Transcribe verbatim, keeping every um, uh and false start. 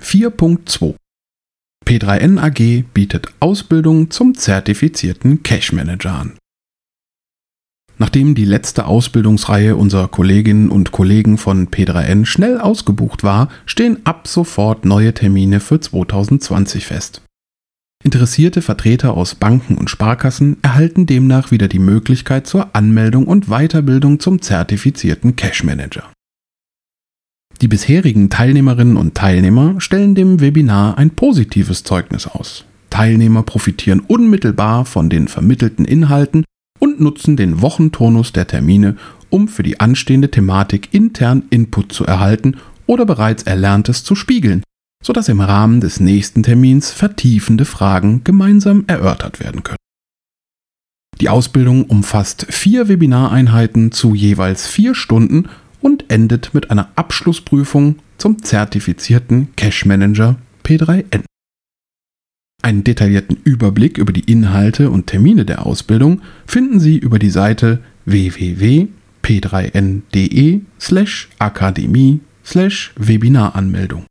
vier Punkt zwei. P drei N A G bietet Ausbildung zum zertifizierten Cache Manager an. Nachdem die letzte Ausbildungsreihe unserer Kolleginnen und Kollegen von P drei N schnell ausgebucht war, stehen ab sofort neue Termine für zwanzig zwanzig fest. Interessierte Vertreter aus Banken und Sparkassen erhalten demnach wieder die Möglichkeit zur Anmeldung und Weiterbildung zum zertifizierten Cache Manager. Die bisherigen Teilnehmerinnen und Teilnehmer stellen dem Webinar ein positives Zeugnis aus. Teilnehmer profitieren unmittelbar von den vermittelten Inhalten und nutzen den Wochenturnus der Termine, um für die anstehende Thematik intern Input zu erhalten oder bereits Erlerntes zu spiegeln, sodass im Rahmen des nächsten Termins vertiefende Fragen gemeinsam erörtert werden können. Die Ausbildung umfasst vier Webinareinheiten zu jeweils vier Stunden und endet mit einer Abschlussprüfung zum zertifizierten Cache Manager P drei N. Einen detaillierten Überblick über die Inhalte und Termine der Ausbildung finden Sie über die Seite w w w punkt p drei n punkt d e slash akademie slash Webinaranmeldung.